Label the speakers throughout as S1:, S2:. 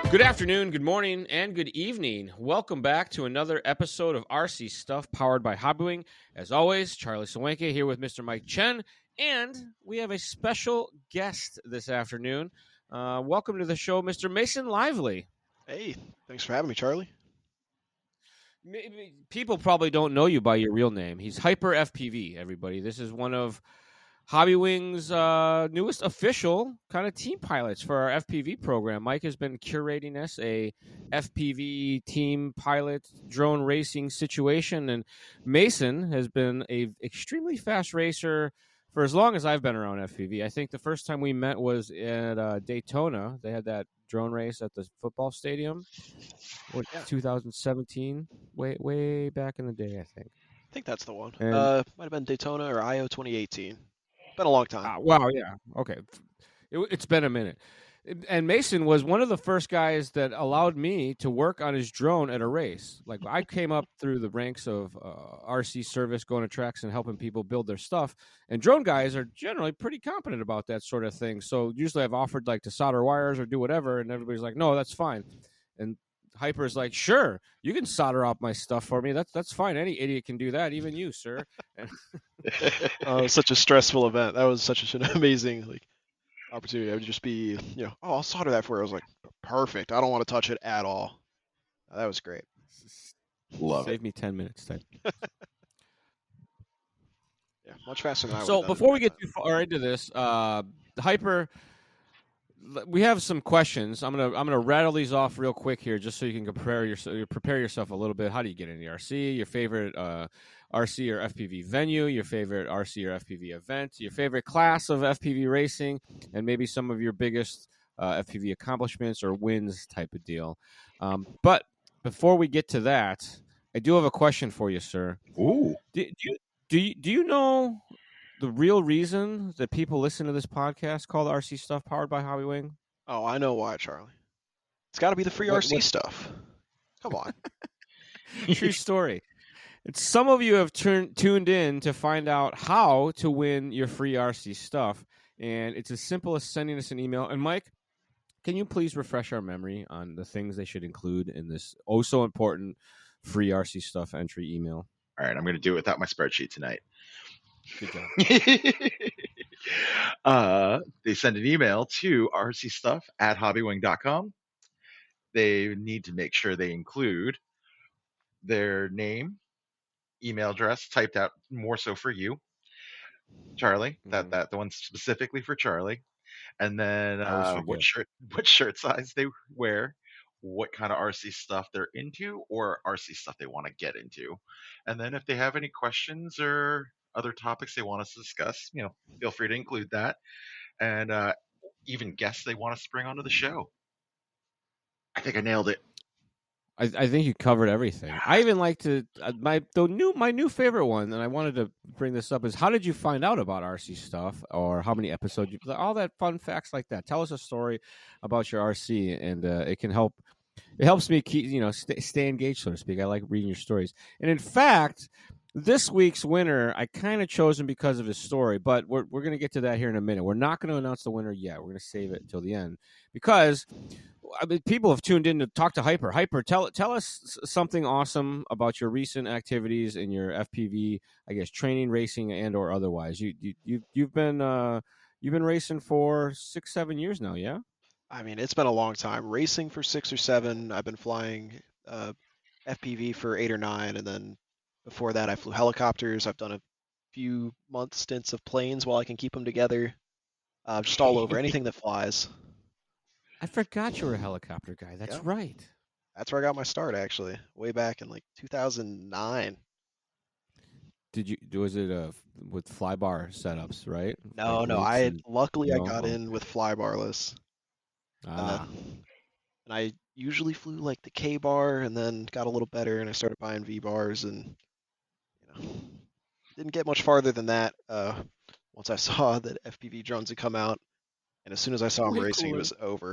S1: Good afternoon, good morning, and good evening. Welcome back to another episode of RC Stuff powered by Hobbywing. As always, Charlie Sawenke here with Mr. Mike Chen, and we have a special guest this afternoon. Welcome to the show, Mr. Mason Lively.
S2: Hey, thanks for having me, Charlie.
S1: Maybe people probably don't know you by your real name. He's Hyper FPV, everybody. This is one of Hobbywing's newest official kind of team pilots for our FPV program. Mike has been curating us a FPV team pilot drone racing situation, and Mason has been a extremely fast racer for as long as I've been around FPV. I think the first time we met was at Daytona. They had that drone race at the football stadium. 2017, way back in the day, I think.
S2: I think that's the one. Might have been Daytona or IO 2018. Been a long time.
S1: Wow, yeah. Okay. It's been a minute. And Mason was one of the first guys that allowed me to work on his drone at a race. Like, I came up through the ranks of RC service, going to tracks and helping people build their stuff. And drone guys are generally pretty competent about that sort of thing. So usually I've offered like to solder wires or do whatever, and everybody's like, no, that's fine. And Hyper is like, sure, you can solder up my stuff for me. That's fine. Any idiot can do that, even you, sir.
S2: It was such a stressful event. That was such an amazing opportunity. I would just be, I'll solder that for you. I was like, perfect. I don't want to touch it at all. That was great.
S1: Save me 10 minutes.
S2: Yeah, much faster than I would.
S1: So before we get too far into this, Hyper, we have some questions. I'm gonna rattle these off real quick here, just so you can prepare yourself a little bit. How do you get into the RC? Your favorite RC or FPV venue? Your favorite RC or FPV event? Your favorite class of FPV racing? And maybe some of your biggest FPV accomplishments or wins, type of deal. But before we get to that, I do have a question for you, sir.
S3: Ooh.
S1: Do you know the real reason that people listen to this podcast called RC Stuff powered by Hobbywing?
S2: Oh, I know why, Charlie. It's got to be the free RC stuff. Come on.
S1: True story. Some of you have tuned in to find out how to win your free RC stuff, and it's as simple as sending us an email. And Mike, can you please refresh our memory on the things they should include in this oh so important free RC stuff entry email?
S3: All right, I'm going to do it without my spreadsheet tonight.
S1: Good job.
S3: They send an email to rcstuff@hobbywing.com. They need to make sure they include their name, email address typed out more so for you, Charlie. That the one specifically for Charlie, and then what shirt size they wear, what kind of RC stuff they're into, or RC stuff they want to get into, and then if they have any questions or other topics they want us to discuss, feel free to include that, and even guests they want us to bring onto the show. I think I nailed it.
S1: I think you covered everything. I even like to my new favorite one, and I wanted to bring this up, is how did you find out about RC stuff, or how many episodes all that fun facts like that. Tell us a story about your RC, and it can help. It helps me keep stay engaged, so to speak. I like reading your stories, and in fact, this week's winner, I kind of chose him because of his story, but we're going to get to that here in a minute. We're not going to announce the winner yet. We're going to save it until the end, because people have tuned in to talk to Hyper. Hyper, tell us something awesome about your recent activities in your FPV, I guess, training, racing, and or otherwise. You've been racing for 6-7 years now, yeah?
S2: I mean, it's been a long time. Racing for 6 or 7. I've been flying FPV for 8 or 9, and then before that, I flew helicopters. I've done a few month stints of planes while I can keep them together. Just all over, anything that flies.
S1: I forgot you were a helicopter guy. That's right.
S2: That's where I got my start, actually, way back in 2009.
S1: Was it with flybar setups, right?
S2: No. Luckily I got in with flybarless. And I usually flew like the K bar, and then got a little better, and I started buying V bars, and didn't get much farther than that. Once I saw that FPV drones had come out, and as soon as I saw them racing, it was over.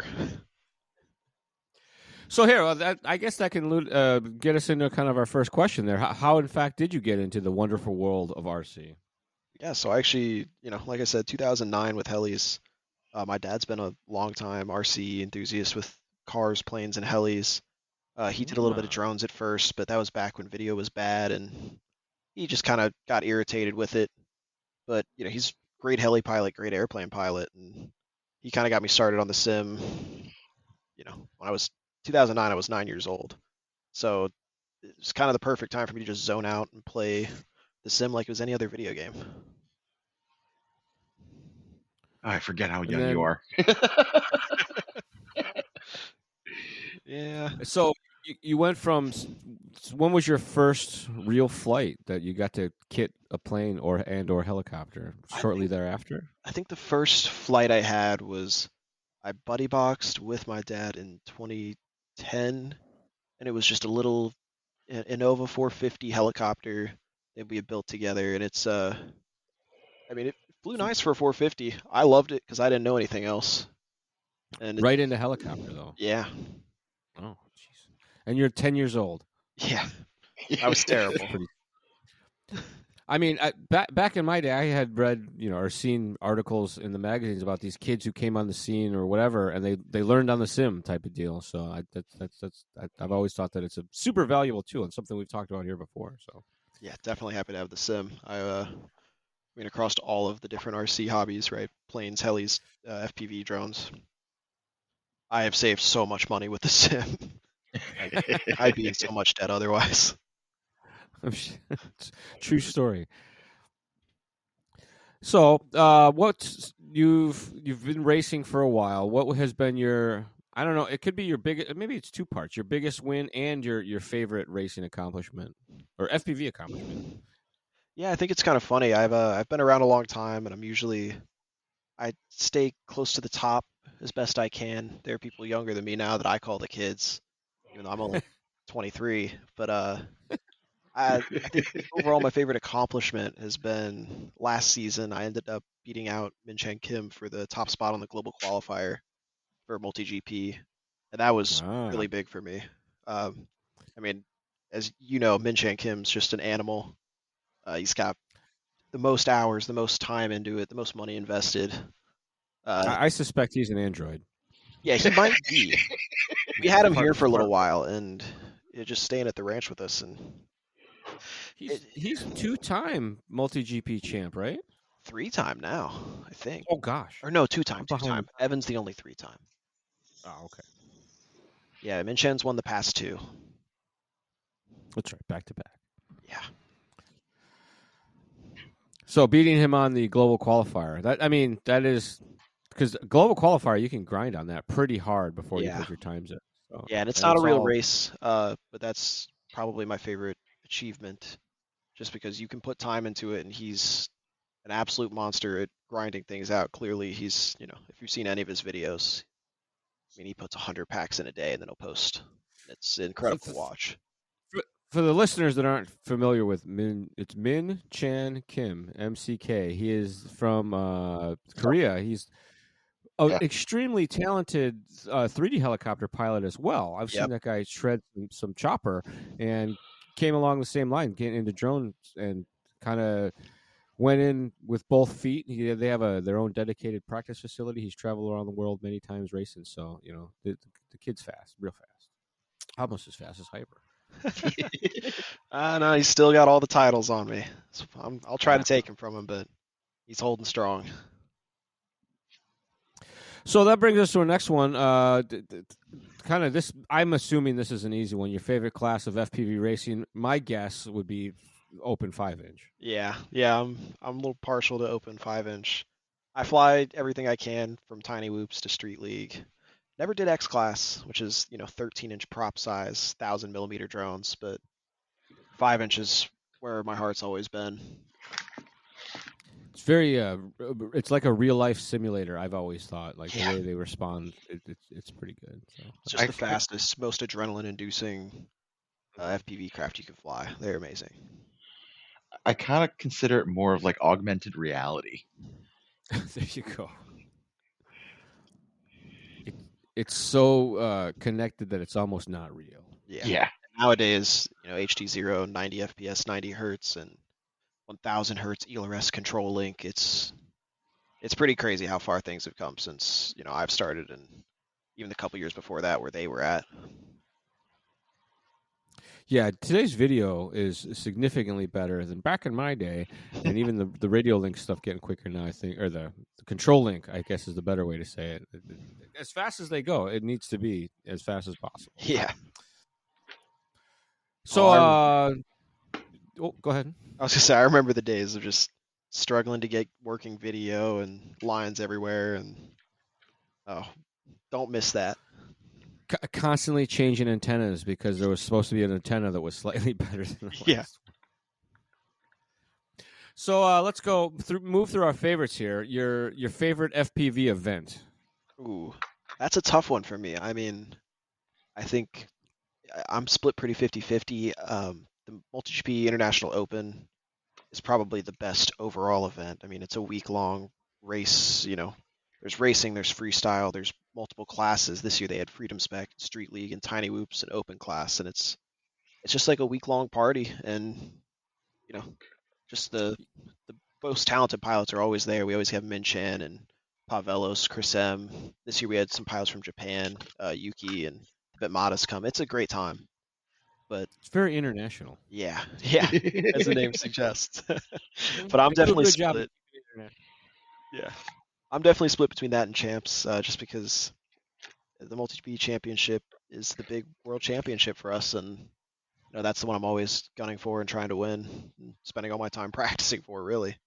S1: So here, I guess that can get us into kind of our first question there. How, in fact, did you get into the wonderful world of RC?
S2: Yeah, so I actually, like I said, 2009 with helis. My dad's been a long time RC enthusiast with cars, planes, and helis. He did a little bit of
S1: Ah.
S2: drones at first, but that was back when video was bad, and he just kind of got irritated with it. But he's great heli pilot, great airplane pilot, and he kind of got me started on the sim. When I was 2009, I was 9 years old, so it's kind of the perfect time for me to just zone out and play the sim like it was any other video game.
S3: I forget how
S1: And
S3: young you
S1: then,
S3: are.
S2: Yeah.
S1: so you went from when was your first real flight that you got to kit a plane or helicopter? Shortly thereafter.
S2: I think the first flight I had was I buddy boxed with my dad in 2010, and it was just a little Innova 450 helicopter that we had built together, and it flew nice for a 450. I loved it because I didn't know anything else, and
S1: Right into helicopter though.
S2: yeah,
S1: Oh, jeez. And you're 10 years old.
S2: yeah, I was terrible.
S1: Pretty. I mean, back in my day, I had read, or seen articles in the magazines about these kids who came on the scene or whatever, and they learned on the sim type of deal. So I've always thought that it's a super valuable tool and something we've talked about here before. So
S2: Yeah, definitely happy to have the sim. I mean, across all of the different RC hobbies, right? Planes, helis, FPV, drones. I have saved so much money with the sim. I'd be in so much debt otherwise.
S1: True story. So, you've been racing for a while. What has been your, I don't know, it could be your biggest, maybe it's two parts, your biggest win and your favorite racing accomplishment or FPV accomplishment?
S2: Yeah, I think it's kind of funny. I've been around a long time, and I stay close to the top as best I can. There are people younger than me now that I call the kids, even though I'm only 23. But I think overall my favorite accomplishment has been last season. I ended up beating out Min Chen Kim for the top spot on the global qualifier for MultiGP, and that was really big for me. I mean, as you know, Min Chen Kim's just an animal. He's got the most hours, the most time into it, the most money invested.
S1: I suspect he's an android.
S2: Yeah, he might be. We had him here for a little while, and just staying at the ranch with us, and
S1: He's two-time MultiGP champ, right?
S2: 3-time now, I think.
S1: Oh gosh.
S2: Or no, 2-time,
S1: I'm behind.
S2: 2-time. Evan's the only 3-time.
S1: Oh, okay.
S2: Yeah, Min Chen's won the past 2.
S1: That's right, back to back.
S2: Yeah.
S1: So beating him on the global qualifier, that is because global qualifier you can grind on that pretty hard before you put your times in. So,
S2: Yeah, and it's not a real race, but that's probably my favorite achievement, just because you can put time into it, and he's an absolute monster at grinding things out. Clearly, he's, if you've seen any of his videos, I mean, he puts 100 packs in a day, and then he'll post. It's incredible to watch.
S1: For the listeners that aren't familiar with it's Min Chan Kim, MCK. He is from Korea. He's an extremely talented 3D helicopter pilot as well. I've seen that guy shred some chopper and came along the same line, getting into drones and kind of went in with both feet. They have their own dedicated practice facility. He's traveled around the world many times racing. So, the kid's fast, real fast. Almost as fast as Hyper.
S2: No, he's still got all the titles on me. So I'll try to take him from him, but he's holding strong.
S1: So that brings us to our next one. Kind of this, I'm assuming this is an easy one. Your favorite class of FPV racing? My guess would be open 5-inch.
S2: Yeah. I'm a little partial to open 5-inch. I fly everything I can from tiny whoops to street league. Never did X class, which is 13-inch prop size, 1,000mm drones, but 5-inch is where my heart's always been.
S1: It's very, it's like a real life simulator. I've always thought, like the way they respond, it's pretty good. So.
S2: It's just the fastest, most adrenaline-inducing FPV craft you can fly. They're amazing.
S3: I kind of consider it more of like augmented reality.
S1: There you go. It's so connected that it's almost not real.
S2: Yeah. Nowadays, HD0, 90 FPS, 90 hertz, and 1000 hertz ELRS control link. It's pretty crazy how far things have come since I've started, and even the couple years before that where they were at.
S1: Yeah, today's video is significantly better than back in my day, and even the radio link stuff getting quicker now. I think, or the control link, I guess, is the better way to say it. As fast as they go, it needs to be as fast as possible.
S2: Yeah.
S1: So,
S2: Oh,
S1: go ahead.
S2: I was gonna say I remember the days of just struggling to get working video and lines everywhere, and don't miss that.
S1: Constantly changing antennas because there was supposed to be an antenna that was slightly better than the last
S2: Yeah.
S1: one. So let's move through our favorites here. Your favorite FPV event?
S2: Ooh, that's a tough one for me. I mean, I think I'm split pretty 50-50. The MultiGP International Open is probably the best overall event. I mean, it's a week-long race. There's racing, there's freestyle, there's multiple classes. This year they had Freedom Spec, Street League, and Tiny Whoops and Open Class, and it's just like a week-long party, and just the most talented pilots are always there. We always have Min Chan and Pavelos, Chris M. This year we had some pilots from Japan, Yuki and Bitmatas come. It's a great time. But
S1: it's very international.
S2: Yeah, as the name suggests. But I'm definitely split. Yeah, I'm definitely split between that and Champs, just because the MultiGP Championship is the big world championship for us, and that's the one I'm always gunning for and trying to win, and spending all my time practicing for, really.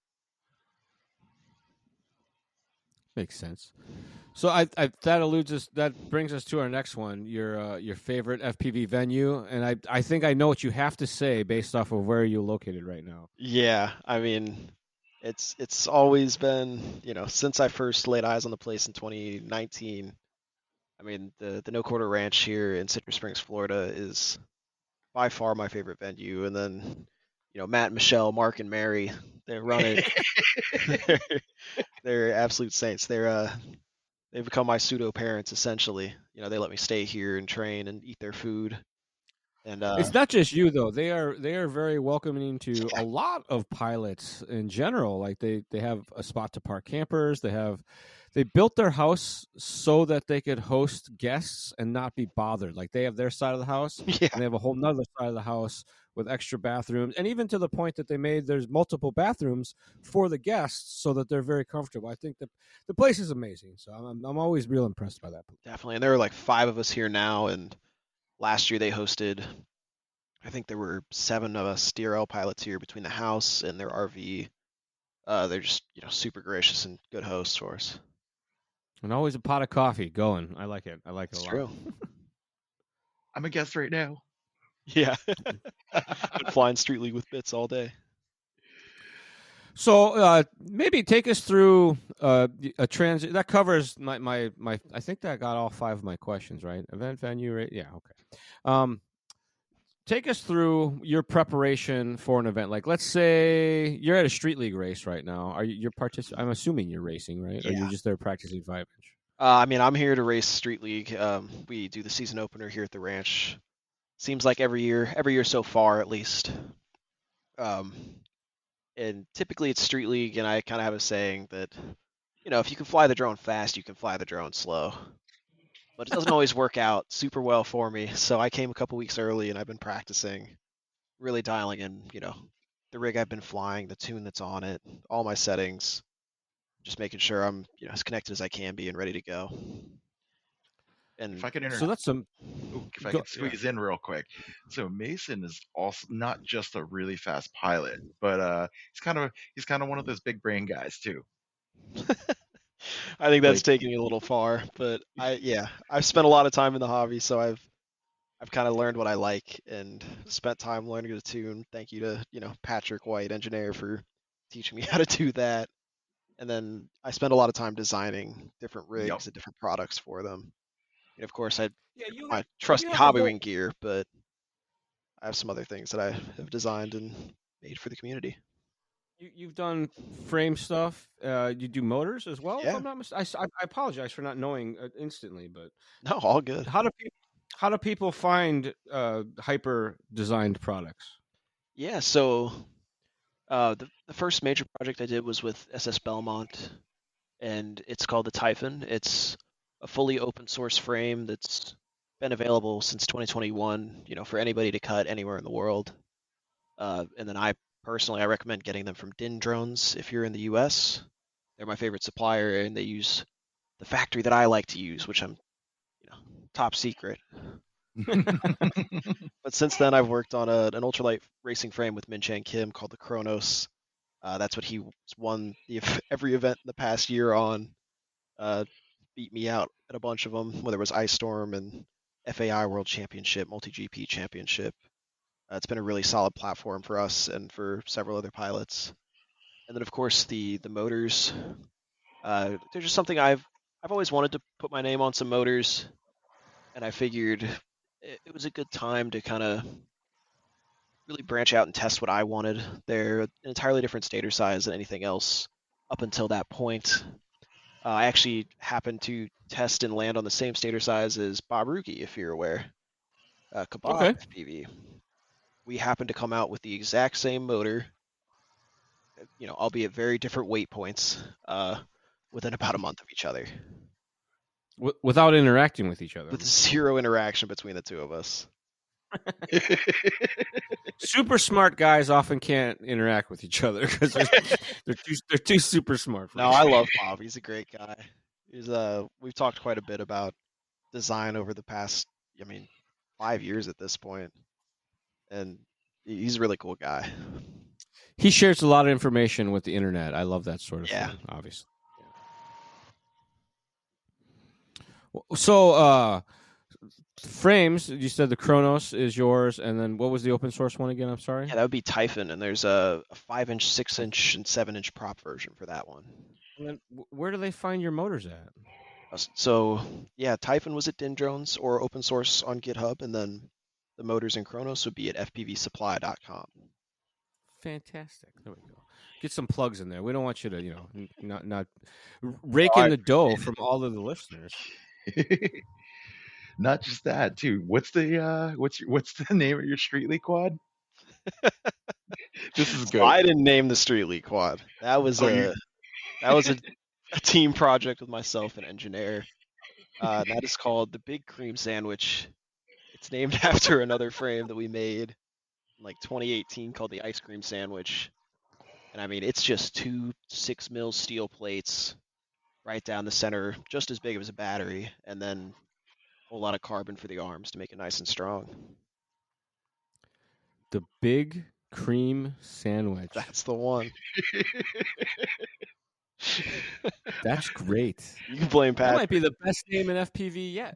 S1: Makes sense. So that brings us to our next one. Your favorite FPV venue, and I think I know what you have to say based off of where you're located right now.
S2: Yeah, I mean, it's always been, since I first laid eyes on the place in 2019. I mean, the No Quarter Ranch here in Citrus Springs, Florida, is by far my favorite venue. And then, Matt, Michelle, Mark, and Mary, they run it. They're absolute saints. They've become my pseudo parents essentially. They let me stay here and train and eat their food. And
S1: it's not just you though. They are very welcoming to a lot of pilots in general. Like they have a spot to park campers. They built their house so that they could host guests and not be bothered. Like they have their side of the house, and they have a whole nother side of the house with extra bathrooms, and even to the point that there's multiple bathrooms for the guests so that they're very comfortable. I think that the place is amazing. So I'm always real impressed by that.
S2: Definitely, and there are like 5 of us here now, and last year they hosted, I think there were 7 of us DRL pilots here between the house and their RV. They're just super gracious and good hosts for us.
S1: And always a pot of coffee going. I like it. I like it a lot.
S2: True.
S3: I'm a guest right now.
S2: Yeah. Been flying Street League with Bits all day.
S1: So maybe take us through a transit that covers my. I think that got all 5 of my questions, right? Event, venue, right? Yeah, okay. Take us through your preparation for an event. Like, let's say you're at a Street League race right now. I'm assuming you're racing, right?
S2: Yeah.
S1: Or you're just there practicing 5-inch?
S2: I mean, I'm here to race Street League. We do the season opener here at the ranch. Seems like every year so far, at least. And typically it's Street League, and I kind of have a saying that, if you can fly the drone fast, you can fly the drone slow. But it doesn't always work out super well for me. So I came a couple weeks early, and I've been practicing, really dialing in, the rig I've been flying, the tune that's on it, all my settings, just making sure I'm, as connected as I can be and ready to go. And
S3: if I can squeeze in real quick. So Mason is also not just a really fast pilot, but he's kind of one of those big brain guys too.
S2: I think that's taking it a little far, but I've spent a lot of time in the hobby, so I've kind of learned what I like and spent time learning to tune. Thank you to Patrick White, engineer, for teaching me how to do that. And then I spend a lot of time designing different rigs and different products for them. And of course, I trust Hobbywing gear, but I have some other things that I have designed and made for the community.
S1: You've done frame stuff. You do motors as well.
S2: Yeah.
S1: If I'm not I apologize for not knowing instantly, but
S2: no, all good.
S1: How do people find hyper designed products?
S2: Yeah, so the first major project I did was with SS Belmont, and it's called the Typhon. It's a fully open source frame that's been available since 2021, for anybody to cut anywhere in the world. And then I recommend getting them from Din Drones if you're in the US. They're my favorite supplier, and they use the factory that I like to use, which I'm, top secret. But since then, I've worked on an ultralight racing frame with Min Chang Kim called the Kronos. That's what he won every event in the past year on. Beat me out at a bunch of them, whether it was Ice Storm and FAI World Championship, Multi GP Championship. It's been a really solid platform for us and for several other pilots. And then, of course, the motors. They're just something I've always wanted to put my name on some motors, and I figured it was a good time to kind of really branch out and test what I wanted. They're an entirely different stator size than anything else up until that point. I actually happened to test and land on the same stator size as Bob Ruki, if you're aware. Kebab
S1: Okay.
S2: FPV. We happened to come out with the exact same motor, albeit very different weight points, within about a month of each other.
S1: Without interacting with each other.
S2: With zero interaction between the two of us.
S1: Super smart guys often can't interact with each other because they're too super smart.
S2: No, I love Bob. He's a great guy. We've talked quite a bit about design over the past, 5 years at this point, and he's a really cool guy.
S1: He shares a lot of information with the internet. I love that sort of thing, obviously. Yeah. So, frames, you said the Kronos is yours, and then what was the open source one again? I'm sorry.
S2: Yeah, that would be Typhon, and there's a 5-inch, 6-inch, and 7-inch prop version for that one.
S1: And then where do they find your motors at?
S2: So, yeah, Typhon was at Din Drones or open source on GitHub, and then the motors in Kronos would be at fpvsupply.com.
S1: Fantastic. There we go. Get some plugs in there. We don't want you to, not rake in the dough from all of the listeners.
S3: Not just that, too. What's the name of your Street League quad? This is good.
S2: So I didn't name the Street League quad. That was a team project with myself and engineer. That is called the Big Cream Sandwich. It's named after another frame that we made in 2018 called the Ice Cream Sandwich. And it's just 2 6mm steel plates right down the center, just as big as a battery, and then a whole lot of carbon for the arms to make it nice and strong.
S1: The Big Cream Sandwich.
S2: That's the one.
S1: That's great.
S2: You can blame Pat.
S1: That might be the best name in FPV yet.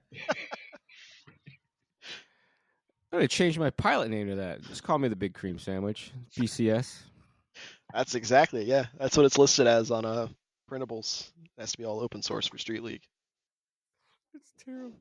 S1: I'm going to change my pilot name to that. Just call me the Big Cream Sandwich. BCS.
S2: That's exactly, yeah. That's what it's listed as on printables. It has to be all open source for Street League.
S1: It's terrible.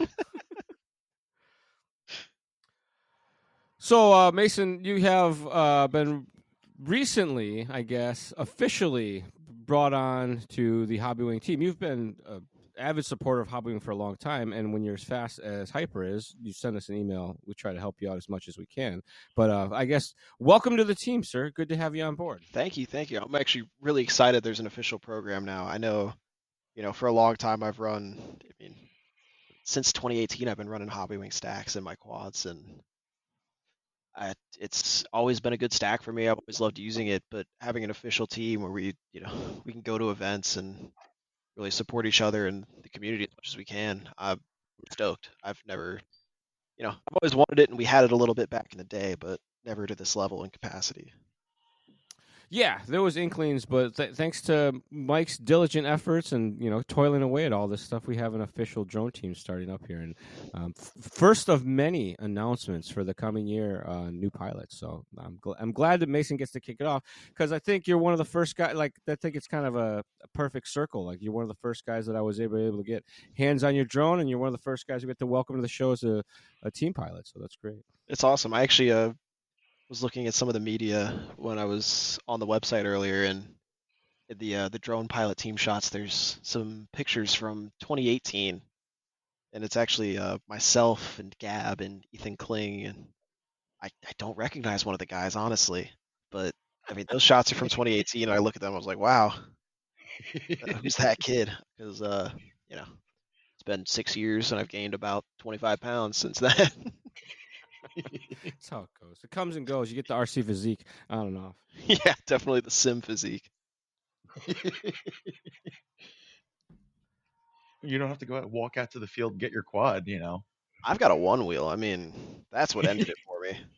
S1: So, Mason, you have been recently, I guess, officially brought on to the Hobbywing team. You've been an avid supporter of Hobbywing for a long time, and when you're as fast as Hyper is, you send us an email. We try to help you out as much as we can. But I guess, welcome to the team, sir. Good to have you on board.
S2: Thank you. I'm actually really excited there's an official program now. I know, for a long time I've run, since 2018 I've been running Hobbywing stacks in my quads, and it's always been a good stack for me. I've always loved using it, but having an official team where we can go to events and really support each other and the community as much as we can, I'm stoked. I've always wanted it, and we had it a little bit back in the day, but never to this level and capacity.
S1: Yeah, there was inklings, but thanks to Mike's diligent efforts and toiling away at all this stuff, we have an official drone team starting up here, and first of many announcements for the coming year, new pilots. So I'm glad that Mason gets to kick it off, because I think you're one of the first guys. I think it's kind of a perfect circle. You're one of the first guys that I was able to get hands on your drone, and you're one of the first guys who get to welcome to the show as a team pilot. So that's great.
S2: It's awesome. I actually was looking at some of the media when I was on the website earlier, and the drone pilot team shots, there's some pictures from 2018, and it's actually myself and Gab and Ethan Kling, and I don't recognize one of the guys, honestly, but those shots are from 2018, and I look at them, I was like, wow, who's that kid? Because it's been 6 years, and I've gained about 25 pounds since then.
S1: That's how it goes. It comes and goes. You get the RC physique. I don't know.
S2: Yeah, definitely the sim physique.
S3: You don't have to go out, walk out to the field and get your quad, you know.
S2: I've got a one wheel. I mean, that's what ended it for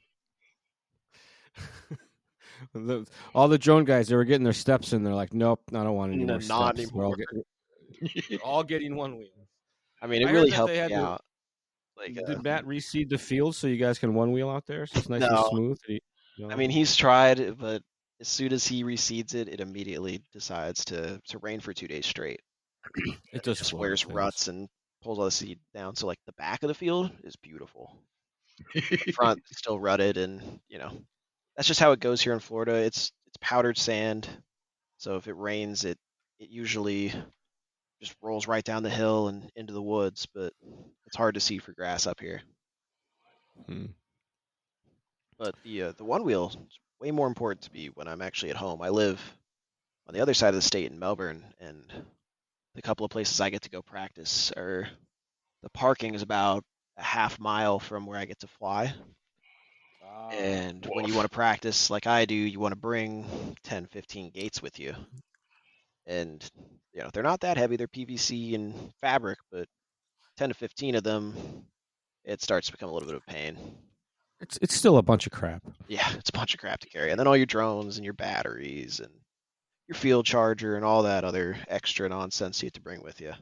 S2: me.
S1: All the drone guys, they were getting their steps in. They're like, nope, I don't want any
S2: No,
S1: more
S2: not
S1: steps.
S2: anymore.
S1: We're all getting one wheel.
S2: I mean, it
S1: I
S2: really
S1: heard that
S2: helped
S1: they had
S2: me
S1: to-
S2: out. Like,
S1: Did Matt reseed the field so you guys can one wheel out there so it's nice and
S2: No.
S1: smooth?
S2: I mean, he's tried, but as soon as he reseeds it, it immediately decides to rain for 2 days straight.
S1: it just
S2: Just
S1: floats
S2: wears
S1: things.
S2: ruts and pulls all the seed down. So like the back of the field is beautiful. The front is still rutted, and that's just how it goes here in Florida. It's powdered sand, so if it rains, it usually just rolls right down the hill and into the woods. But it's hard to see for grass up here.
S1: Hmm.
S2: But the one wheel is way more important to me when I'm actually at home. I live on the other side of the state in Melbourne, and the couple of places I get to go practice are the parking is about a half mile from where I get to fly. And when you want to practice like I do, you want to bring 10, 15 gates with you. And they're not that heavy. They're PVC and fabric, but 10 to 15 of them, it starts to become a little bit of a pain.
S1: It's still a bunch of crap.
S2: Yeah, it's a bunch of crap to carry. And then all your drones and your batteries and your field charger and all that other extra nonsense you have to bring with you.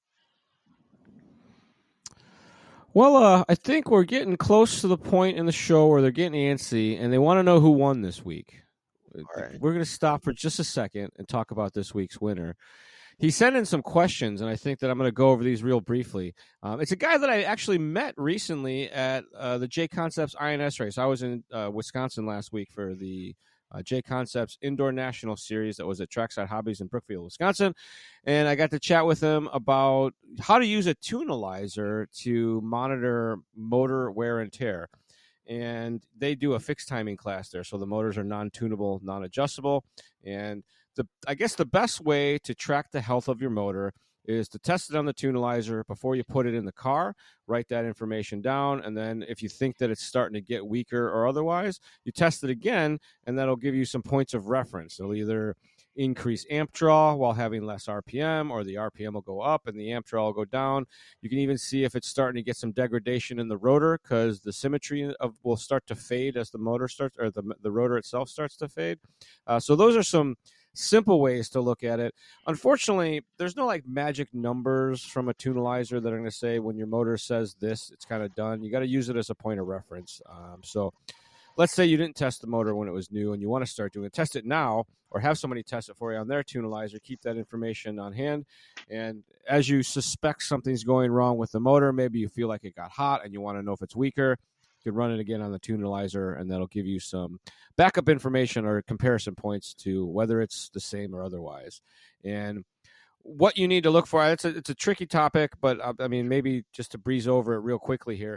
S1: Well, I think we're getting close to the point in the show where they're getting antsy, and they want to know who won this week.
S2: All right.
S1: We're going to stop for just a second and talk about this week's winner. He sent in some questions, and I think that I'm going to go over these real briefly. It's a guy that I actually met recently at the J Concepts INS race. I was in Wisconsin last week for the J Concepts Indoor National Series that was at Trackside Hobbies in Brookfield, Wisconsin. And I got to chat with him about how to use a tunalizer to monitor motor wear and tear. And they do a fixed timing class there. So the motors are non-tunable, non-adjustable. And I guess the best way to track the health of your motor is to test it on the tunalizer before you put it in the car, write that information down, and then if you think that it's starting to get weaker or otherwise, you test it again, and that'll give you some points of reference. It'll either increase amp draw while having less RPM, or the RPM will go up and the amp draw will go down. You can even see if it's starting to get some degradation in the rotor, because the symmetry will start to fade as the motor starts, or the rotor itself starts to fade. So those are some simple ways to look at it. Unfortunately, there's no like magic numbers from a tunalizer that are going to say when your motor says this, it's kind of done. You got to use it as a point of reference. So let's say you didn't test the motor when it was new and you want to start doing it. Test it now, or have somebody test it for you on their tunalizer. Keep that information on hand. And as you suspect something's going wrong with the motor, maybe you feel like it got hot and you want to know if it's weaker, you can run it again on the tunalizer, and that'll give you some backup information or comparison points to whether it's the same or otherwise. And what you need to look for, it's a tricky topic, but I mean, maybe just to breeze over it real quickly here.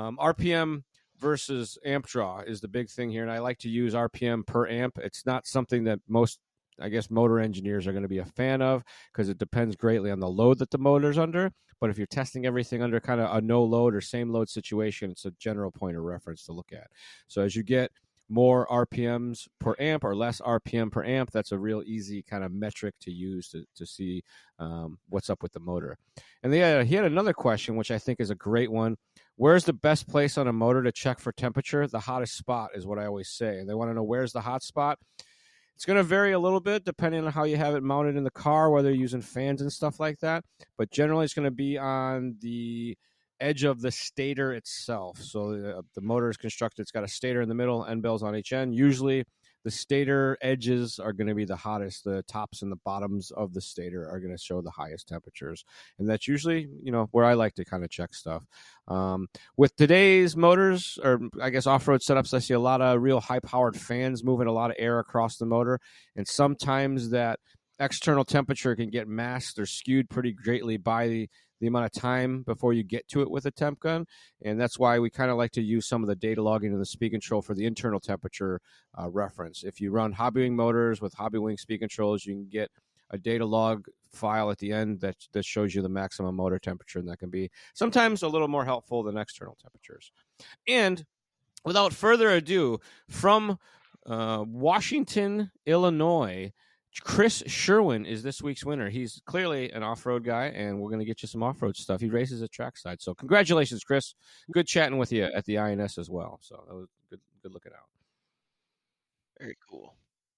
S1: RPM versus amp draw is the big thing here, and I like to use RPM per amp. It's not something that most, I guess, motor engineers are going to be a fan of, because it depends greatly on the load that the motor's under. But if you're testing everything under kind of a no load or same load situation, it's a general point of reference to look at. So as you get more RPMs per amp or less RPM per amp, that's a real easy kind of metric to use to see what's up with the motor. And he had another question, which I think is a great one. Where's the best place on a motor to check for temperature? The hottest spot is what I always say. And they want to know, where's the hot spot? It's going to vary a little bit depending on how you have it mounted in the car, whether you're using fans and stuff like that. But generally, it's going to be on the edge of the stator itself. So the motor is constructed, it's got a stator in the middle, end bells on each end. Usually, the stator edges are going to be the hottest. The tops and the bottoms of the stator are going to show the highest temperatures. And that's usually, where I like to kind of check stuff. With today's motors, or I guess off-road setups, I see a lot of real high-powered fans moving a lot of air across the motor. And sometimes that external temperature can get masked or skewed pretty greatly by the amount of time before you get to it with a temp gun. And that's why we kind of like to use some of the data logging and the speed control for the internal temperature reference. If you run Hobbywing motors with Hobbywing speed controls, you can get a data log file at the end that shows you the maximum motor temperature, and that can be sometimes a little more helpful than external temperatures. And without further ado, from Washington, Illinois, Chris Sherwin is this week's winner. He's clearly an off-road guy, and we're going to get you some off-road stuff. He races at trackside. So congratulations, Chris. Good chatting with you at the INS as well. So that was good looking out.
S2: Very cool.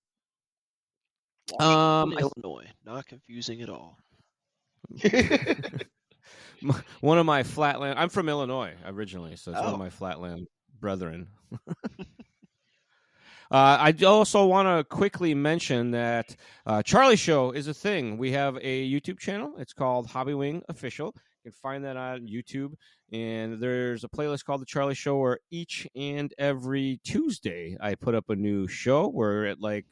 S2: Washington, Illinois. Not confusing at all.
S1: One of my flatland. I'm from Illinois originally, so it's one of
S2: Oh.
S1: my flatland brethren. I also want to quickly mention that Charlie Show is a thing. We have a YouTube channel. It's called Hobbywing Official. You can find that on YouTube. And there's a playlist called The Charlie Show where each and every Tuesday I put up a new show. We're at like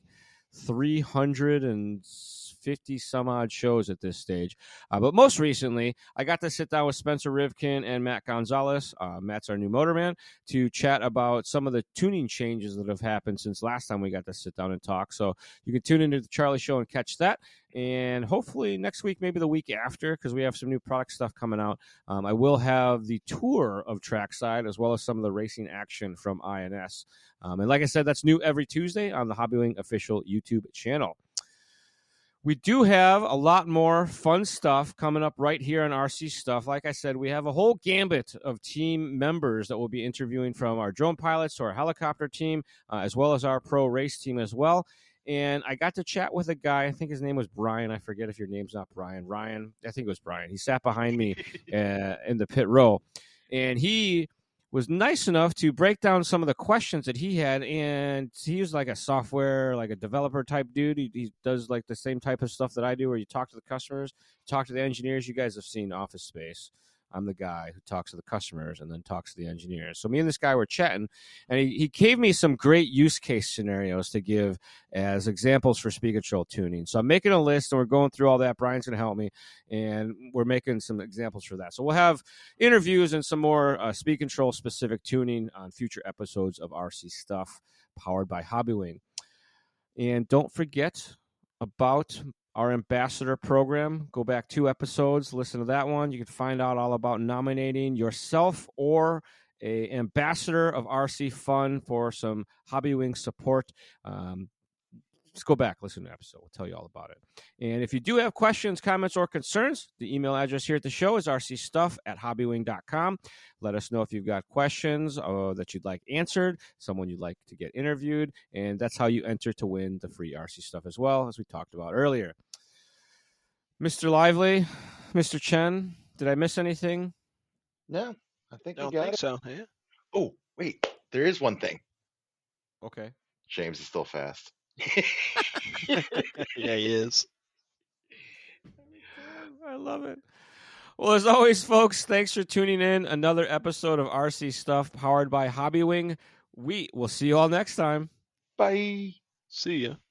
S1: 350 some odd shows at this stage. But most recently, I got to sit down with Spencer Rivkin and Matt Gonzalez. Matt's our new motorman, to chat about some of the tuning changes that have happened since last time we got to sit down and talk. So you can tune into the Charlie Show and catch that. And hopefully next week, maybe the week after, because we have some new product stuff coming out, I will have the tour of Trackside as well as some of the racing action from INS. And like I said, that's new every Tuesday on the Hobbywing Official YouTube channel. We do have a lot more fun stuff coming up right here on RC Stuff. Like I said, we have a whole gambit of team members that we'll be interviewing, from our drone pilots to our helicopter team, as well as our pro race team as well. And I got to chat with a guy. I think his name was Brian. I forget if your name's not Brian. Ryan, I think it was Brian. He sat behind me in the pit row. And he was nice enough to break down some of the questions that he had. And he was like a software, like a developer type dude. He does like the same type of stuff that I do, where you talk to the customers, talk to the engineers. You guys have seen Office Space. I'm the guy who talks to the customers and then talks to the engineers. So me and this guy were chatting, and he gave me some great use case scenarios to give as examples for speed control tuning. So I'm making a list, and we're going through all that. Brian's going to help me, and we're making some examples for that. So we'll have interviews and some more speed control specific tuning on future episodes of RC Stuff, powered by Hobbywing. And don't forget about our ambassador program. Go back 2 episodes, listen to that one. You can find out all about nominating yourself or a ambassador of RC Fun for some Hobbywing support. Just go back, listen to the episode. We'll tell you all about it. And if you do have questions, comments, or concerns, the email address here at the show is rcstuff@hobbywing.com. Let us know if you've got questions that you'd like answered, someone you'd like to get interviewed, and that's how you enter to win the free RC Stuff as well, as we talked about earlier. Mr. Lively, Mr. Chen, did I miss anything?
S3: No, I think
S2: I
S3: you
S2: don't
S3: got
S2: think
S3: it.
S2: so. Yeah.
S3: Oh, wait, there is one thing.
S1: Okay.
S3: James is still fast.
S2: Yeah, he is.
S1: I love it. Well, as always, folks, thanks for tuning in. Another episode of RC Stuff powered by Hobbywing. We will see you all next time.
S3: Bye.
S2: See ya.